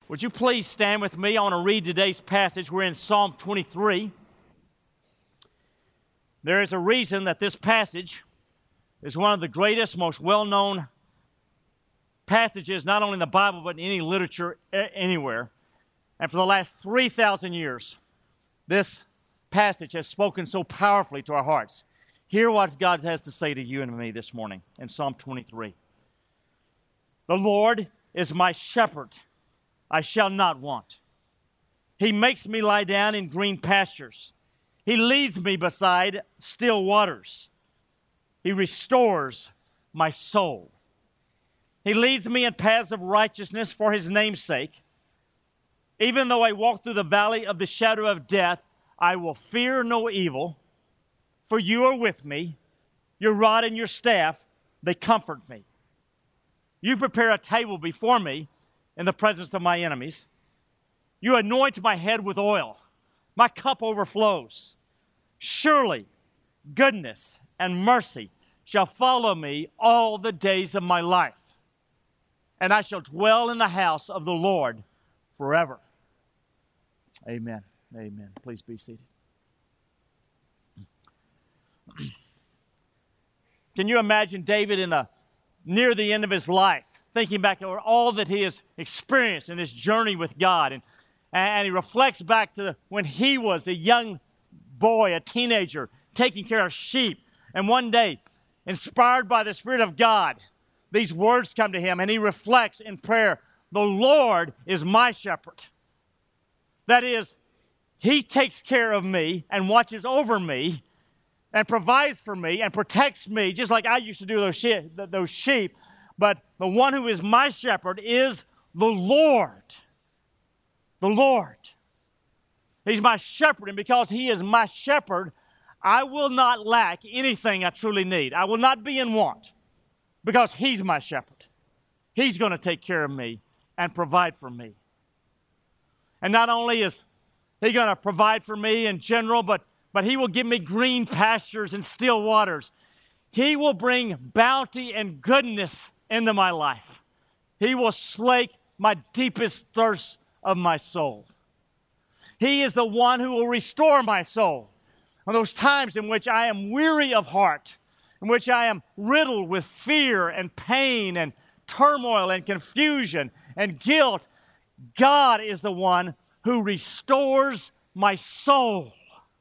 Would you please stand with me? I want to read today's passage. We're in Psalm 23. There is a reason that this passage is one of the greatest, most well-known passages, not only in the Bible, but in any literature anywhere. And for the last 3,000 years, this passage has spoken so powerfully to our hearts. Hear what God has to say to you and me this morning in Psalm 23. The Lord is my shepherd, I shall not want. He makes me lie down in green pastures. He leads me beside still waters. He restores my soul. He leads me in paths of righteousness for His name's sake. Even though I walk through the valley of the shadow of death, I will fear no evil, for you are with me. Your rod and your staff, they comfort me. You prepare a table before me in the presence of my enemies. You anoint my head with oil. My cup overflows. Surely goodness and mercy shall follow me all the days of my life, and I shall dwell in the house of the Lord forever. Amen. Amen. Please be seated. Can you imagine David near the end of his life, thinking back over all that he has experienced in this journey with God, and he reflects back to when he was a young boy, a teenager, taking care of sheep, and one day, inspired by the Spirit of God, these words come to him, and he reflects in prayer, the Lord is my shepherd. That is, He takes care of me and watches over me and provides for me and protects me, just like I used to do those sheep. But the one who is my shepherd is the Lord. The Lord. He's my shepherd, and because He is my shepherd, I will not lack anything I truly need. I will not be in want because He's my shepherd. He's going to take care of me and provide for me. And not only is He going to provide for me in general, but He will give me green pastures and still waters. He will bring bounty and goodness into my life. He will slake my deepest thirst of my soul. He is the one who will restore my soul. On those times in which I am weary of heart, in which I am riddled with fear and pain and turmoil and confusion and guilt, God is the one who restores my soul.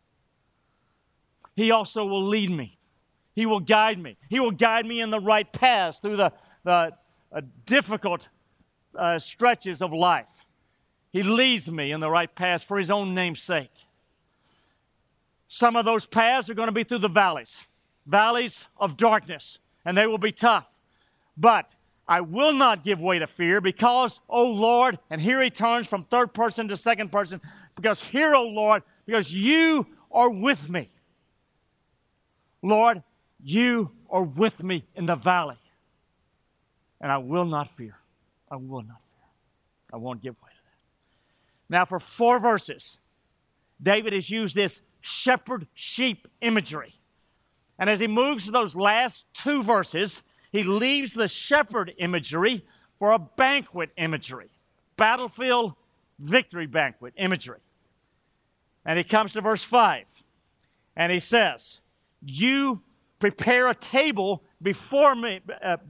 He also will lead me. He will guide me. He will guide me in the right paths through the difficult stretches of life. He leads me in the right paths for His own name's sake. Some of those paths are going to be through the valleys of darkness, and they will be tough. But I will not give way to fear because, O Lord, and here he turns from third person to second person, because here, O Lord, because you are with me. Lord, you are with me in the valley, and I will not fear. I will not fear. I won't give way to that. Now, for 4 verses, David has used this shepherd-sheep imagery. And as he moves to those last 2 verses, he leaves the shepherd imagery for a banquet imagery, battlefield victory banquet imagery. And he comes to verse 5, and he says, you prepare a table before me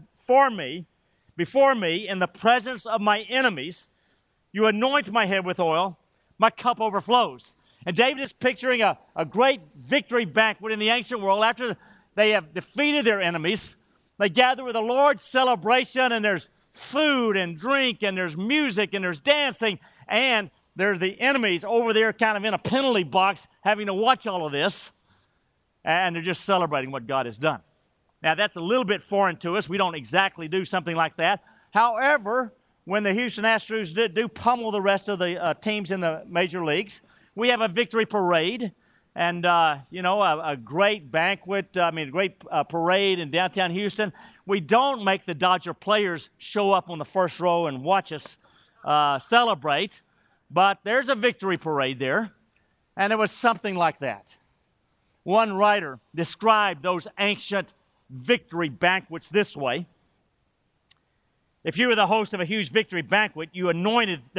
in the presence of my enemies. You anoint my head with oil, my cup overflows. And David is picturing a great victory banquet in the ancient world. After they have defeated their enemies, they gather with a large celebration, and there's food and drink, and there's music, and there's dancing, and there's the enemies over there kind of in a penalty box having to watch all of this, and they're just celebrating what God has done. Now, that's a little bit foreign to us. We don't exactly do something like that. However, when the Houston Astros do pummel the rest of the teams in the major leagues, we have a victory parade and, a great banquet, a great parade in downtown Houston. We don't make the Dodger players show up on the first row and watch us celebrate, but there's a victory parade there, and it was something like that. One writer described those ancient victory banquets this way. If you were the host of a huge victory banquet, you anointed their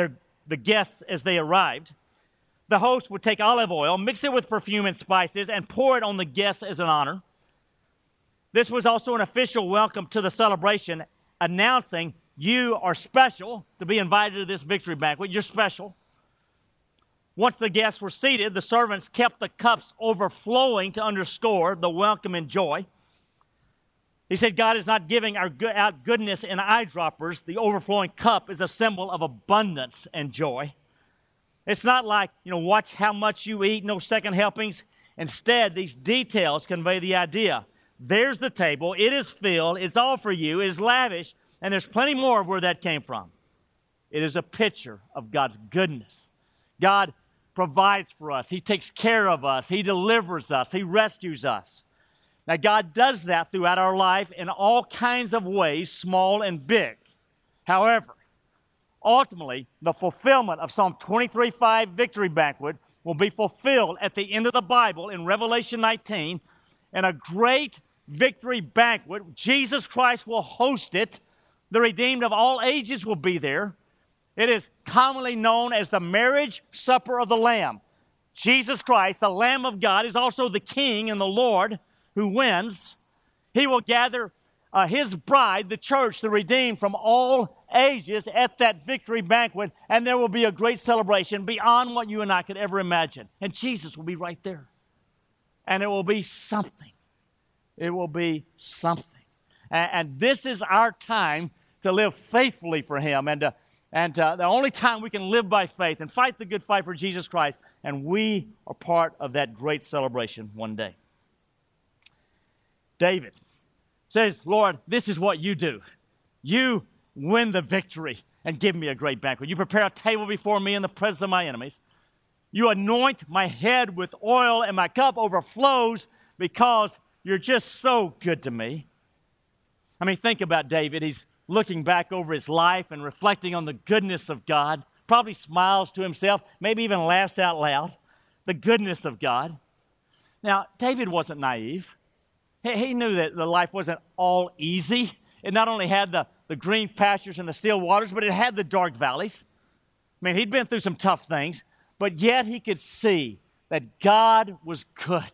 the guests as they arrived. The host would take olive oil, mix it with perfume and spices, and pour it on the guests as an honor. This was also an official welcome to the celebration, announcing you are special to be invited to this victory banquet. You're special. Once the guests were seated, the servants kept the cups overflowing to underscore the welcome and joy. He said, God is not giving out goodness in eyedroppers. The overflowing cup is a symbol of abundance and joy. It's not like, watch how much you eat, no second helpings. Instead, these details convey the idea. There's the table. It is filled. It's all for you. It is lavish. And there's plenty more of where that came from. It is a picture of God's goodness. God provides for us. He takes care of us. He delivers us. He rescues us. Now, God does that throughout our life in all kinds of ways, small and big. However, ultimately, the fulfillment of Psalm 23:5 victory banquet will be fulfilled at the end of the Bible in Revelation 19 in a great victory banquet. Jesus Christ will host it. The redeemed of all ages will be there. It is commonly known as the marriage supper of the Lamb. Jesus Christ, the Lamb of God, is also the King and the Lord who wins. He will gather His bride, the church, the redeemed from all ages at that victory banquet, and there will be a great celebration beyond what you and I could ever imagine. And Jesus will be right there. And it will be something. It will be something. And this is our time to live faithfully for Him, and the only time we can live by faith and fight the good fight for Jesus Christ, and we are part of that great celebration one day. David says, Lord, this is what you do. You win the victory and give me a great banquet. You prepare a table before me in the presence of my enemies. You anoint my head with oil, and my cup overflows because you're just so good to me. I mean, think about David. He's looking back over his life and reflecting on the goodness of God, probably smiles to himself, maybe even laughs out loud, the goodness of God. Now, David wasn't naive. He knew that the life wasn't all easy. It not only had the green pastures and the still waters, but it had the dark valleys. I mean, he'd been through some tough things, but yet he could see that God was good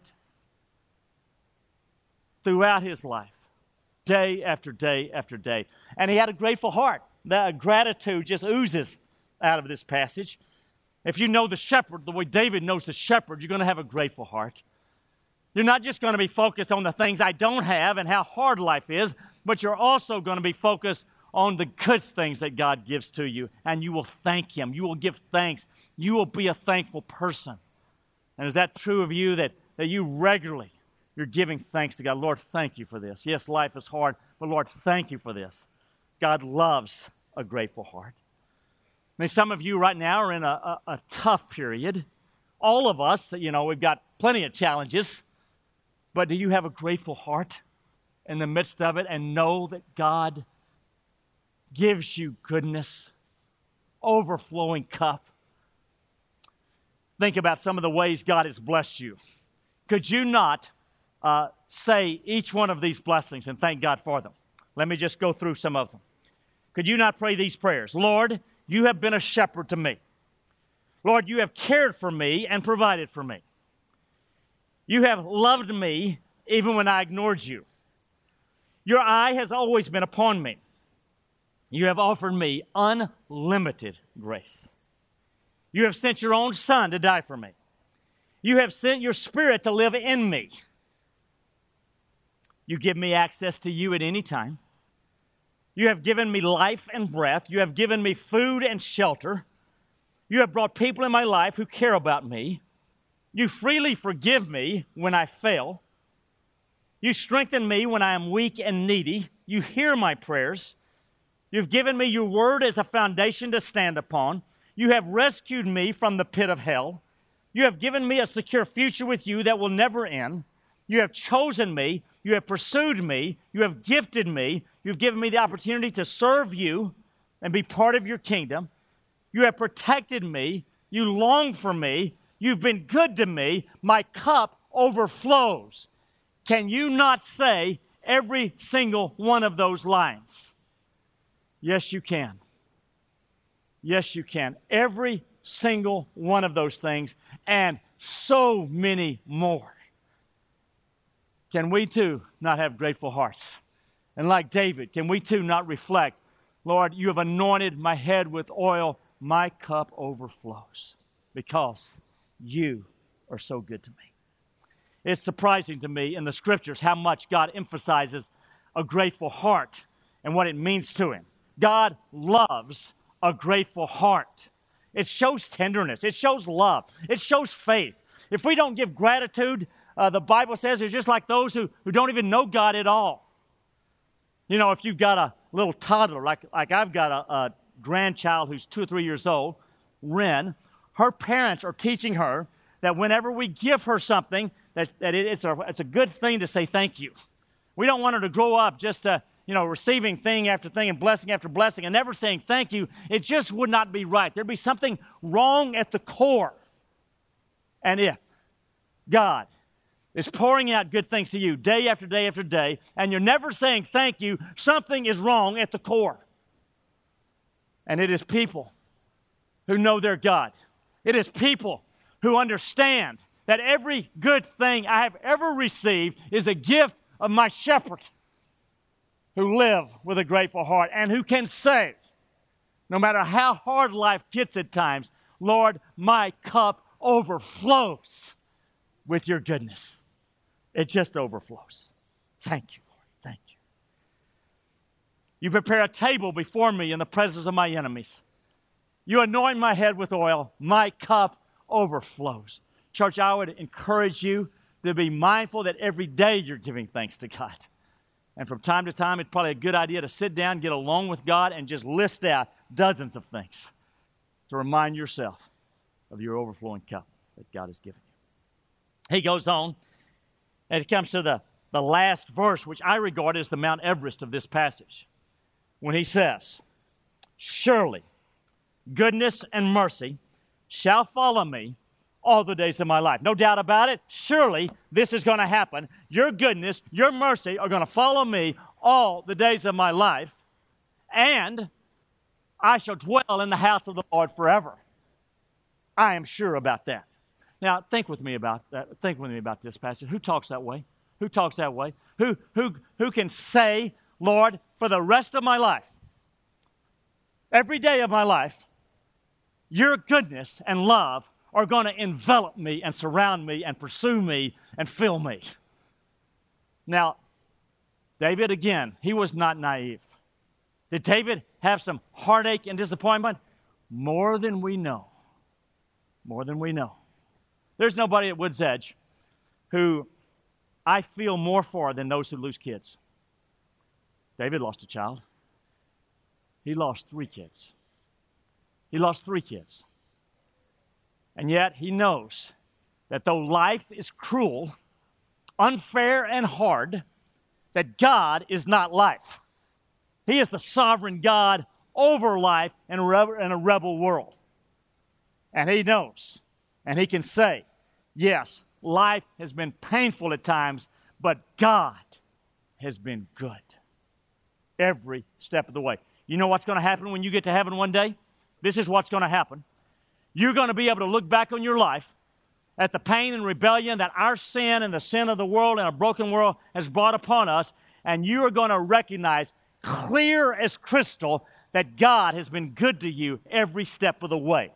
throughout his life. Day after day after day. And he had a grateful heart. That gratitude just oozes out of this passage. If you know the shepherd the way David knows the shepherd, you're going to have a grateful heart. You're not just going to be focused on the things I don't have and how hard life is, but you're also going to be focused on the good things that God gives to you, and you will thank Him. You will give thanks. You will be a thankful person. And is that true of you, that you regularly you're giving thanks to God? Lord, thank you for this. Yes, life is hard, but Lord, thank you for this. God loves a grateful heart. I mean, some of you right now are in a tough period. All of us, we've got plenty of challenges, but do you have a grateful heart in the midst of it and know that God gives you goodness, overflowing cup? Think about some of the ways God has blessed you. Could you not say each one of these blessings and thank God for them? Let me just go through some of them. Could you not pray these prayers? Lord, you have been a shepherd to me. Lord, you have cared for me and provided for me. You have loved me even when I ignored you. Your eye has always been upon me. You have offered me unlimited grace. You have sent your own Son to die for me. You have sent your Spirit to live in me. You give me access to you at any time. You have given me life and breath. You have given me food and shelter. You have brought people in my life who care about me. You freely forgive me when I fail. You strengthen me when I am weak and needy. You hear my prayers. You've given me your word as a foundation to stand upon. You have rescued me from the pit of hell. You have given me a secure future with you that will never end. You have chosen me. You have pursued me. You have gifted me. You've given me the opportunity to serve you and be part of your kingdom. You have protected me. You long for me. You've been good to me. My cup overflows. Can you not say every single one of those lines? Yes, you can. Yes, you can. Every single one of those things and so many more. Can we too not have grateful hearts? And like David, can we too not reflect, Lord, you have anointed my head with oil, my cup overflows because you are so good to me. It's surprising to me in the scriptures how much God emphasizes a grateful heart and what it means to him. God loves a grateful heart. It shows tenderness. It shows love. It shows faith. If we don't give gratitude, the Bible says it's just like those who don't even know God at all. You know, if you've got a little toddler, like I've got a grandchild who's 2 or 3 years old, Ren, her parents are teaching her that whenever we give her something, that it's a good thing to say thank you. We don't want her to grow up just receiving thing after thing and blessing after blessing and never saying thank you. It just would not be right. There'd be something wrong at the core. And if God is pouring out good things to you day after day after day, and you're never saying thank you, something is wrong at the core. And it is people who know their God. It is people who understand that every good thing I have ever received is a gift of my shepherd, who live with a grateful heart and who can say, no matter how hard life gets at times, Lord, my cup overflows with your goodness. It just overflows. Thank you, Lord. Thank you. You prepare a table before me in the presence of my enemies. You anoint my head with oil. My cup overflows. Church, I would encourage you to be mindful that every day you're giving thanks to God. And from time to time, it's probably a good idea to sit down, get alone with God, and just list out dozens of things to remind yourself of your overflowing cup that God has given you. He goes on, and it comes to the last verse, which I regard as the Mount Everest of this passage, when he says, surely goodness and mercy shall follow me all the days of my life. No doubt about it. Surely this is going to happen. Your goodness, your mercy are going to follow me all the days of my life, and I shall dwell in the house of the Lord forever. I am sure about that. Now, think with me about that. Think with me about this passage. Who talks that way? Who talks that way? Who can say, Lord, for the rest of my life, every day of my life, your goodness and love are going to envelop me and surround me and pursue me and fill me. Now, David, again, he was not naive. Did David have some heartache and disappointment? More than we know. More than we know. There's nobody at Woods Edge who I feel more for than those who lose kids. David lost a child. He lost 3 kids. He lost 3 kids. And yet he knows that though life is cruel, unfair, and hard, that God is not life. He is the sovereign God over life in a rebel world. And he knows, and he can say, yes, life has been painful at times, but God has been good every step of the way. You know what's going to happen when you get to heaven one day? This is what's going to happen. You're going to be able to look back on your life at the pain and rebellion that our sin and the sin of the world and a broken world has brought upon us, and you are going to recognize clear as crystal that God has been good to you every step of the way.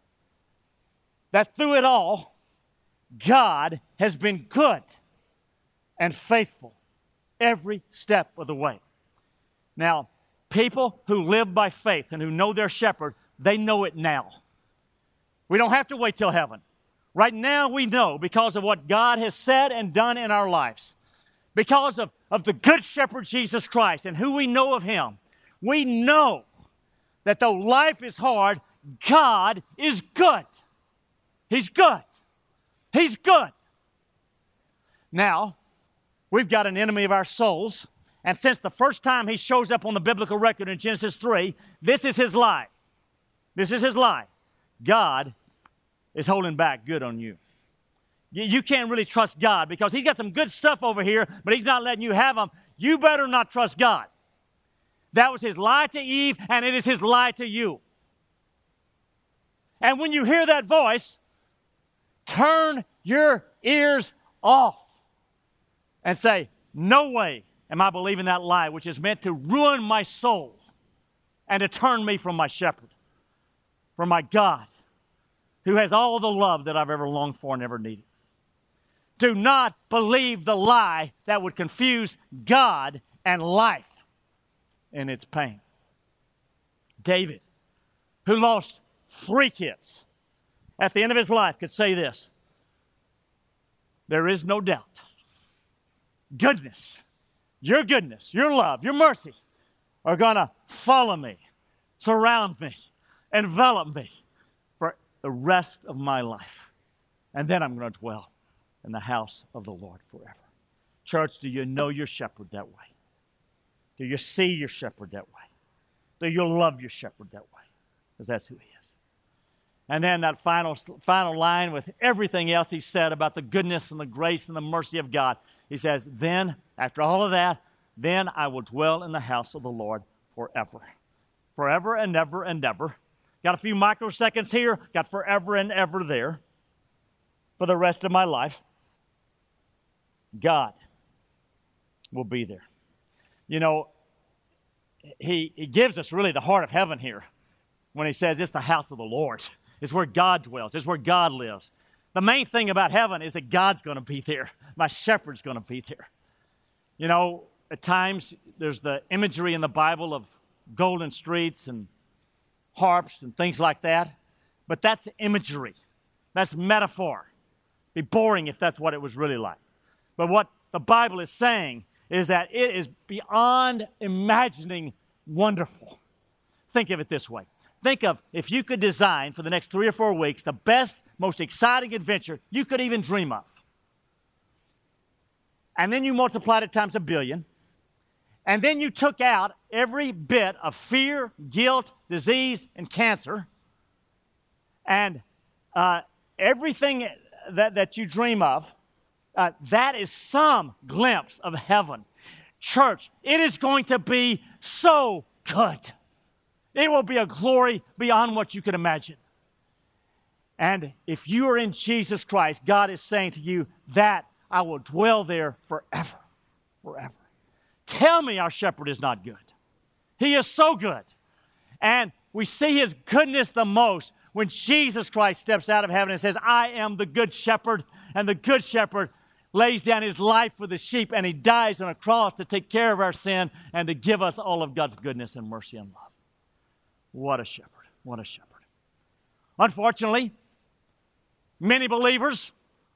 That through it all, God has been good and faithful every step of the way. Now, people who live by faith and who know their shepherd, they know it now. We don't have to wait till heaven. Right now we know because of what God has said and done in our lives. Because of the good shepherd Jesus Christ and who we know of him, we know that though life is hard, God is good. He's good. He's good. Now, we've got an enemy of our souls, and since the first time he shows up on the biblical record in Genesis 3, this is his lie. This is his lie. God is holding back good on you. You can't really trust God because he's got some good stuff over here, but he's not letting you have them. You better not trust God. That was his lie to Eve, and it is his lie to you. And when you hear that voice, turn your ears off and say, no way am I believing that lie, which is meant to ruin my soul and to turn me from my shepherd, from my God, who has all the love that I've ever longed for and ever needed. Do not believe the lie that would confuse God and life in its pain. David, who lost 3 kids at the end of his life, could say this: there is no doubt. Goodness, your love, your mercy are going to follow me, surround me, envelop me for the rest of my life. And then I'm going to dwell in the house of the Lord forever. Church, do you know your shepherd that way? Do you see your shepherd that way? Do you love your shepherd that way? Because that's who he is. And then that final line with everything else he said about the goodness and the grace and the mercy of God. He says, then, after all of that, then I will dwell in the house of the Lord forever. Forever and ever and ever. Got a few microseconds here. Got forever and ever there. For the rest of my life, God will be there. You know, he gives us really the heart of heaven here when he says it's the house of the Lord. It's where God dwells. It's where God lives. The main thing about heaven is that God's going to be there. My shepherd's going to be there. You know, at times there's the imagery in the Bible of golden streets and harps and things like that. But that's imagery. That's metaphor. It'd be boring if that's what it was really like. But what the Bible is saying is that it is beyond imagining wonderful. Think of it this way. Think of if you could design for the next 3 or 4 weeks the best, most exciting adventure you could even dream of. And then you multiplied it times 1 billion. And then you took out every bit of fear, guilt, disease, and cancer. And everything that you dream of, that is some glimpse of heaven. Church, it is going to be so good. It will be a glory beyond what you can imagine. And if you are in Jesus Christ, God is saying to you that I will dwell there forever, forever. Tell me our shepherd is not good. He is so good. And we see his goodness the most when Jesus Christ steps out of heaven and says, I am the good shepherd, and the good shepherd lays down his life for the sheep, and he dies on a cross to take care of our sin and to give us all of God's goodness and mercy and love. What a shepherd. What a shepherd. Unfortunately, many believers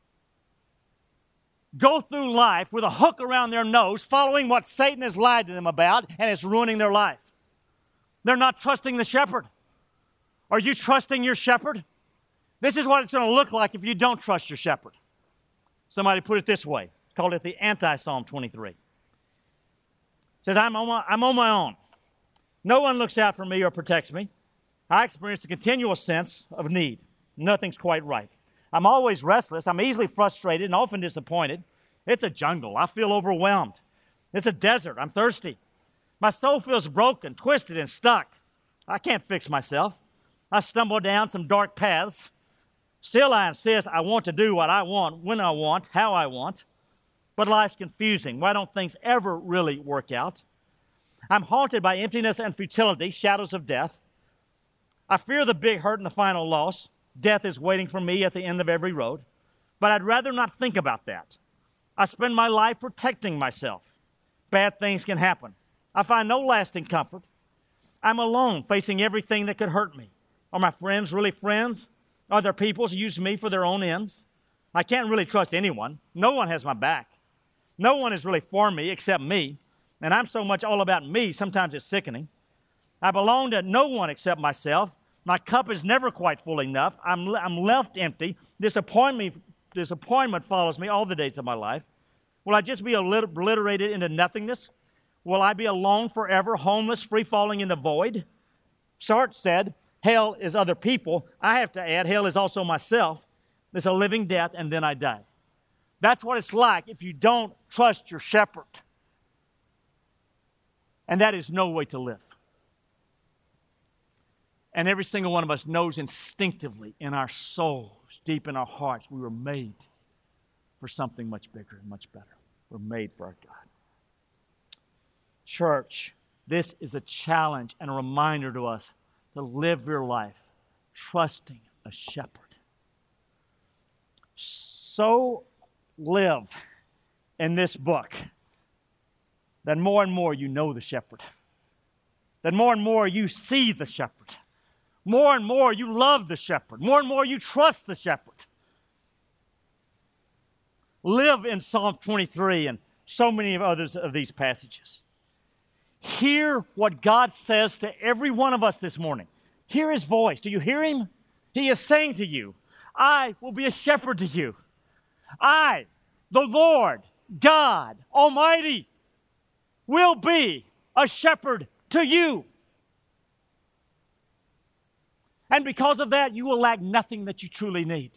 go through life with a hook around their nose, following what Satan has lied to them about, and it's ruining their life. They're not trusting the shepherd. Are you trusting your shepherd? This is what it's going to look like if you don't trust your shepherd. Somebody put it this way. Called it the anti-Psalm 23. It says, I'm on my own. No one looks out for me or protects me. I experience a continual sense of need. Nothing's quite right. I'm always restless. I'm easily frustrated and often disappointed. It's a jungle. I feel overwhelmed. It's a desert. I'm thirsty. My soul feels broken, twisted, and stuck. I can't fix myself. I stumble down some dark paths. Still, I insist I want to do what I want, when I want, how I want. But life's confusing. Why don't things ever really work out? I'm haunted by emptiness and futility, shadows of death. I fear the big hurt and the final loss. Death is waiting for me at the end of every road. But I'd rather not think about that. I spend my life protecting myself. Bad things can happen. I find no lasting comfort. I'm alone, facing everything that could hurt me. Are my friends really friends? Are there people who use me for their own ends? I can't really trust anyone. No one has my back. No one is really for me except me. And I'm so much all about me, sometimes it's sickening. I belong to no one except myself. My cup is never quite full enough. I'm left empty. Disappointment follows me all the days of my life. Will I just be obliterated into nothingness? Will I be alone forever, homeless, free-falling in the void? Sartre said, hell is other people. I have to add, hell is also myself. It's a living death, and then I die. That's what it's like if you don't trust your shepherd. And that is no way to live. And every single one of us knows instinctively in our souls, deep in our hearts, we were made for something much bigger and much better. We're made for our God. Church, this is a challenge and a reminder to us to live your life trusting a shepherd. So live in this book that more and more you know the shepherd, that more and more you see the shepherd, more and more you love the shepherd, more and more you trust the shepherd. Live in Psalm 23 and so many of others of these passages. Hear what God says to every one of us this morning. Hear His voice. Do you hear Him? He is saying to you, I will be a shepherd to you. I, the Lord, God Almighty, will be a shepherd to you. And because of that, you will lack nothing that you truly need.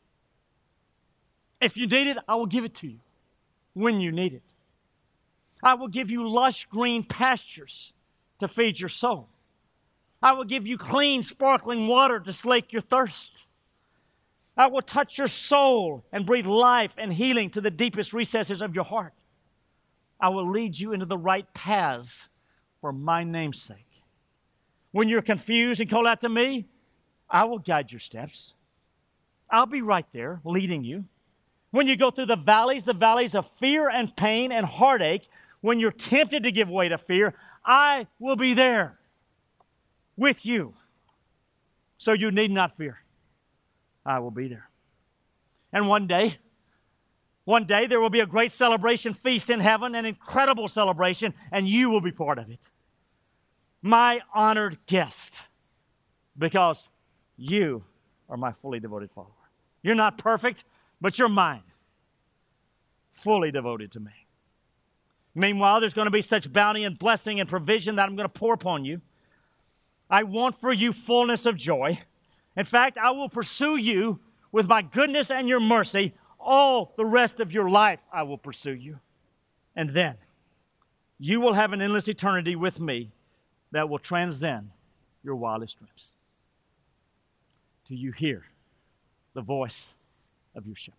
If you need it, I will give it to you when you need it. I will give you lush green pastures to feed your soul. I will give you clean, sparkling water to slake your thirst. I will touch your soul and breathe life and healing to the deepest recesses of your heart. I will lead you into the right paths for my name's sake. When you're confused and call out to me, I will guide your steps. I'll be right there leading you. When you go through the valleys of fear and pain and heartache, when you're tempted to give way to fear, I will be there with you. So you need not fear. I will be there. And one day there will be a great celebration feast in heaven, an incredible celebration, and you will be part of it. My honored guest, because you are my fully devoted follower. You're not perfect, but you're mine. Fully devoted to me. Meanwhile, there's going to be such bounty and blessing and provision that I'm going to pour upon you. I want for you fullness of joy. In fact, I will pursue you with my goodness and your mercy. All the rest of your life, I will pursue you. And then you will have an endless eternity with me that will transcend your wildest dreams. Do you hear the voice of your shepherd?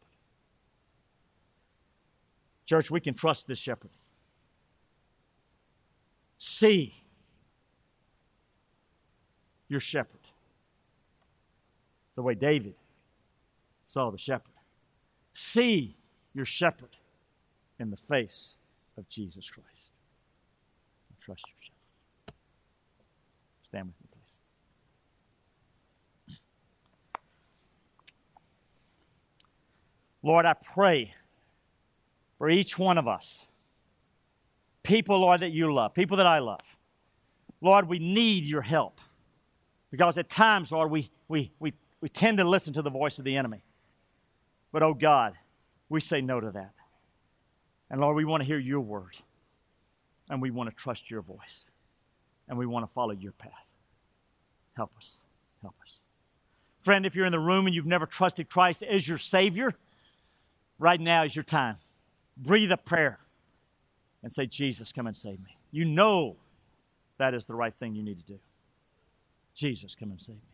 Church, we can trust this shepherd. See your shepherd the way David saw the shepherd. See your shepherd in the face of Jesus Christ. Trust your shepherd. Stand with me, please. Lord, I pray for each one of us, people, Lord, that you love, people that I love. Lord, we need your help because at times, Lord, we tend to listen to the voice of the enemy. But, oh God, we say no to that. And Lord, we want to hear your word. And we want to trust your voice. And we want to follow your path. Help us. Help us. Friend, if you're in the room and you've never trusted Christ as your Savior, right now is your time. Breathe a prayer and say, Jesus, come and save me. You know that is the right thing you need to do. Jesus, come and save me.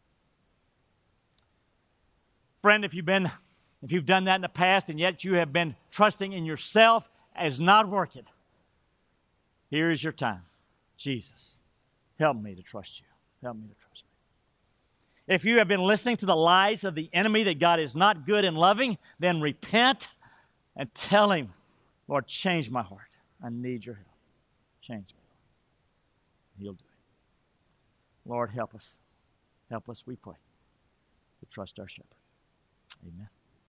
Friend, if you've done that in the past and yet you have been trusting in yourself as not working, here is your time. Jesus, help me to trust you. Help me to trust me. If you have been listening to the lies of the enemy that God is not good and loving, then repent and tell him, Lord, change my heart. I need your help. Change me. He'll do it. Lord, help us. Help us, we pray, to trust our shepherd. Amen.